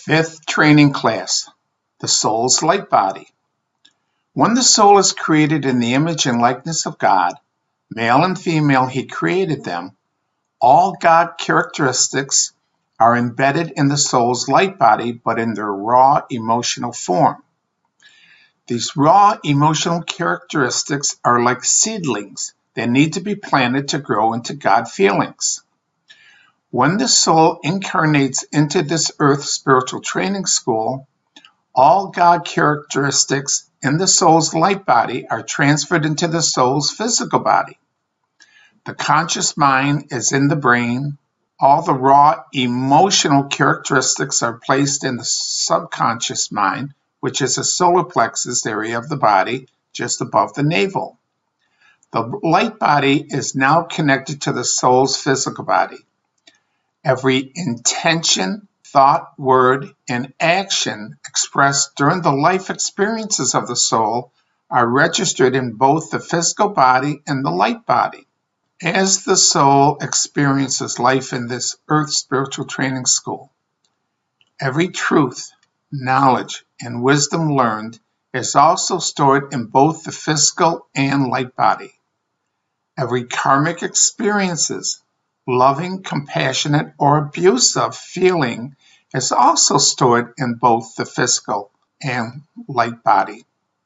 Fifth training class, the soul's light body. When the soul is created in the image and likeness of God, male and female, He created them. All God characteristics are embedded in the soul's light body, but in their raw emotional form. These raw emotional characteristics are like seedlings that need to be planted to grow into God feelings. When the soul incarnates into this earth spiritual training school, all God characteristics in the soul's light body are transferred into the soul's physical body. The conscious mind is in the brain. All the raw emotional characteristics are placed in the subconscious mind, which is a solar plexus area of the body just above the navel. The light body is now connected to the soul's physical body. Every intention, thought, word, and action expressed during the life experiences of the soul are registered in both the physical body and the light body. As the soul experiences life in this earth spiritual training school, every truth, knowledge, and wisdom learned is also stored in both the physical and light body. Every karmic experiences, loving, compassionate, or abusive feeling is also stored in both the physical and light body.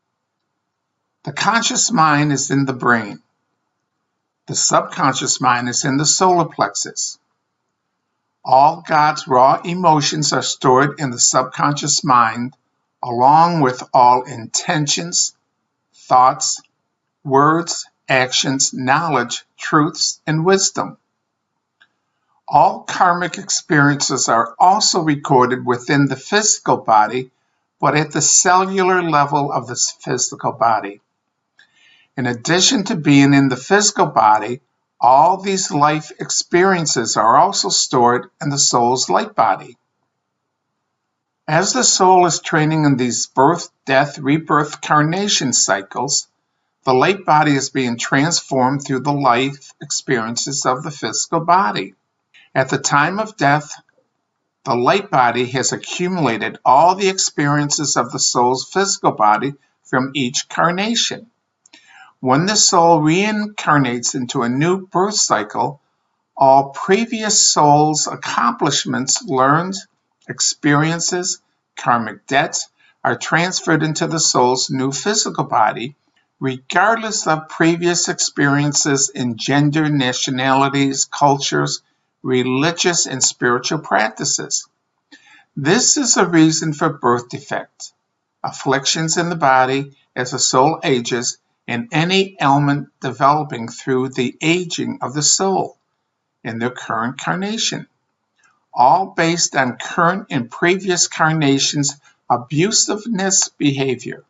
The conscious mind is in the brain. The subconscious mind is in the solar plexus. All God's raw emotions are stored in the subconscious mind, along with all intentions, thoughts, words, actions, knowledge, truths, and wisdom. All karmic experiences are also recorded within the physical body, but at the cellular level of the physical body. In addition to being in the physical body, all these life experiences are also stored in the soul's light body. As the soul is training in these birth, death, rebirth, carnation cycles, the light body is being transformed through the life experiences of the physical body. At the time of death, the light body has accumulated all the experiences of the soul's physical body from each carnation. When the soul reincarnates into a new birth cycle, all previous soul's accomplishments, learned experiences, karmic debts are transferred into the soul's new physical body, regardless of previous experiences in gender, nationalities, cultures, religious and spiritual practices. This is a reason for birth defect, afflictions in the body as the soul ages, and any ailment developing through the aging of the soul in their current carnation, all based on current and previous carnations' abusiveness behavior.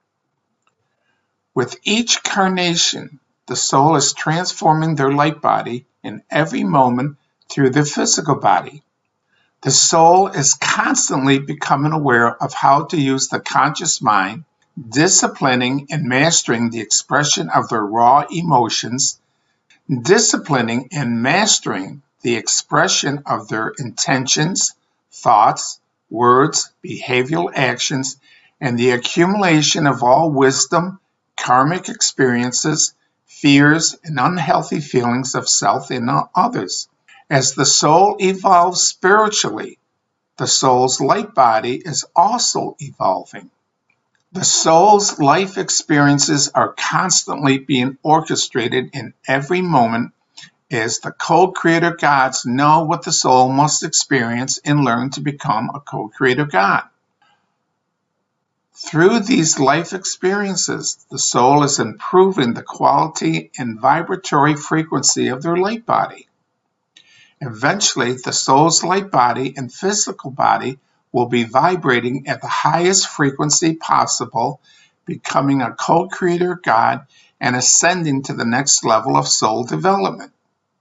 With each carnation, the soul is transforming their light body in every moment through the physical body. The soul is constantly becoming aware of how to use the conscious mind, disciplining and mastering the expression of their raw emotions, disciplining and mastering the expression of their intentions, thoughts, words, behavioral actions, and the accumulation of all wisdom, karmic experiences, fears, and unhealthy feelings of self and others. As the soul evolves spiritually, the soul's light body is also evolving. The soul's life experiences are constantly being orchestrated in every moment as the co-creator gods know what the soul must experience and learn to become a co-creator God. Through these life experiences, the soul is improving the quality and vibratory frequency of their light body. Eventually, the soul's light body and physical body will be vibrating at the highest frequency possible, becoming a co-creator God and ascending to the next level of soul development.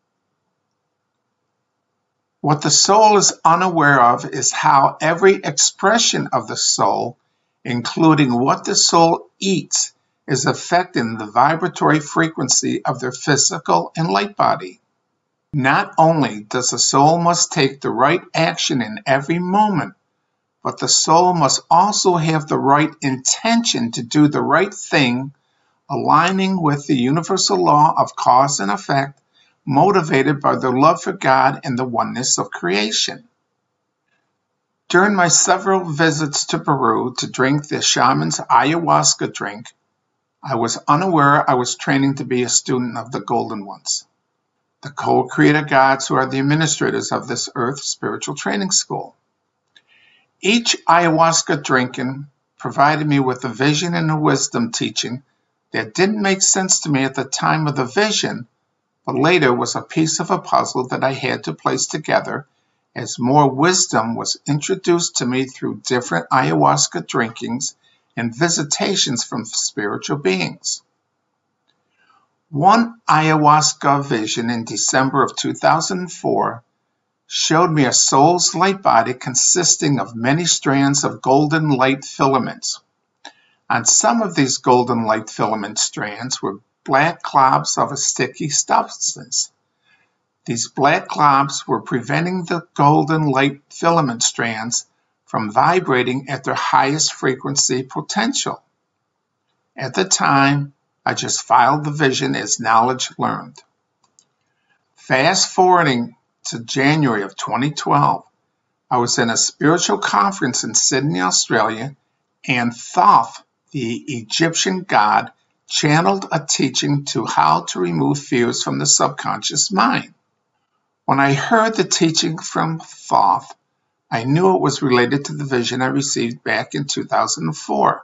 What the soul is unaware of is how every expression of the soul, including what the soul eats, is affecting the vibratory frequency of their physical and light body. Not only does the soul must take the right action in every moment, but the soul must also have the right intention to do the right thing, aligning with the universal law of cause and effect, motivated by their love for God and the oneness of creation. During my several visits to Peru to drink the shaman's ayahuasca drink, I was unaware I was training to be a student of the Golden Ones, the co-creator gods who are the administrators of this Earth spiritual training school. Each ayahuasca drinking provided me with a vision and a wisdom teaching that didn't make sense to me at the time of the vision, but later was a piece of a puzzle that I had to place together as more wisdom was introduced to me through different ayahuasca drinkings and visitations from spiritual beings. One ayahuasca vision in December of 2004 showed me a soul's light body consisting of many strands of golden light filaments. On some of these golden light filament strands were black globs of a sticky substance. These black globs were preventing the golden light filament strands from vibrating at their highest frequency potential. At the time, I just filed the vision as knowledge learned. Fast forwarding to January of 2012, I was in a spiritual conference in Sydney, Australia, and Thoth, the Egyptian god, channeled a teaching to how to remove fears from the subconscious mind. When I heard the teaching from Thoth, I knew it was related to the vision I received back in 2004.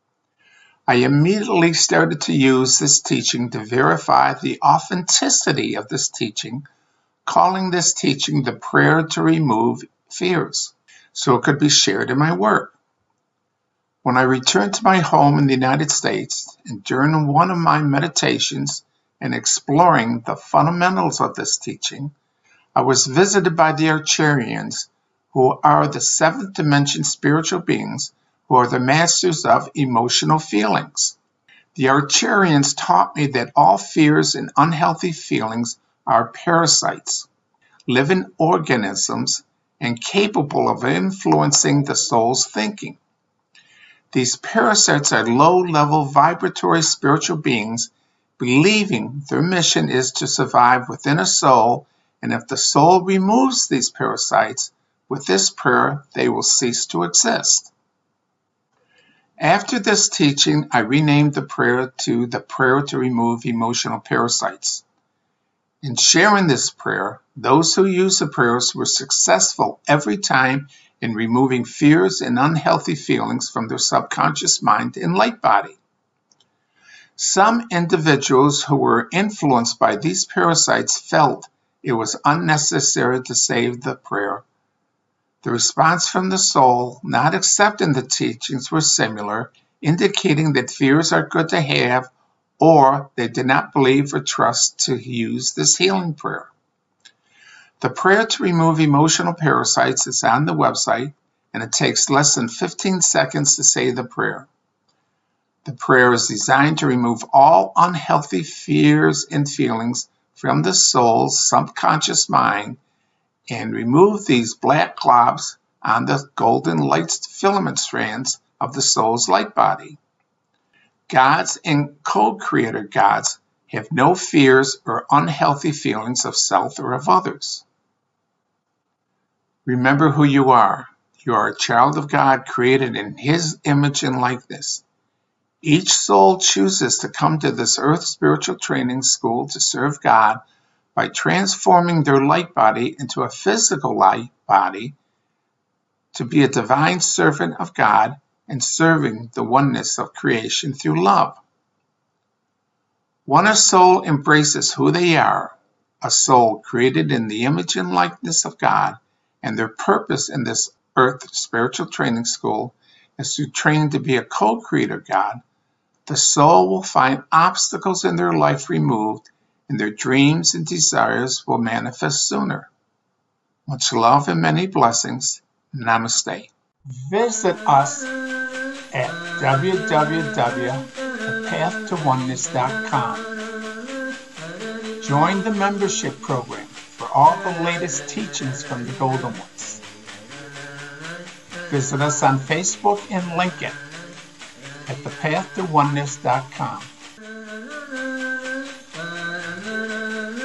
I immediately started to use this teaching to verify the authenticity of this teaching, calling this teaching the prayer to remove fears, so it could be shared in my work. When I returned to my home in the United States, and during one of my meditations and exploring the fundamentals of this teaching, I was visited by the Archerians, who are the seventh dimension spiritual beings who are the masters of emotional feelings. The Archerians taught me that all fears and unhealthy feelings are parasites, living organisms, and capable of influencing the soul's thinking. These parasites are low-level vibratory spiritual beings believing their mission is to survive within a soul, and if the soul removes these parasites, with this prayer, they will cease to exist. After this teaching, I renamed the prayer to the prayer to remove emotional parasites. In sharing this prayer, those who use the prayers were successful every time in removing fears and unhealthy feelings from their subconscious mind and light body. Some individuals who were influenced by these parasites felt it was unnecessary to say the prayer. The response from the soul not accepting the teachings were similar, indicating that fears are good to have, or they did not believe or trust to use this healing prayer. The prayer to remove emotional parasites is on the website, and it takes less than 15 seconds to say the prayer. The prayer is designed to remove all unhealthy fears and feelings from the soul's subconscious mind and remove these black globs on the golden light filament strands of the soul's light body. Gods and co-creator gods have no fears or unhealthy feelings of self or of others. Remember who you are. You are a child of God created in His image and likeness. Each soul chooses to come to this earth spiritual training school to serve God by transforming their light body into a physical light body, to be a divine servant of God and serving the oneness of creation through love. When a soul embraces who they are, a soul created in the image and likeness of God, and their purpose in this earth spiritual training school is to train to be a co-creator God, the soul will find obstacles in their life removed, and their dreams and desires will manifest sooner. Much love and many blessings. Namaste. Visit us at www.thepathtowoneness.com. Join the membership program for all the latest teachings from the Golden Ones. Visit us on Facebook and link it at thepathtowoneness.com.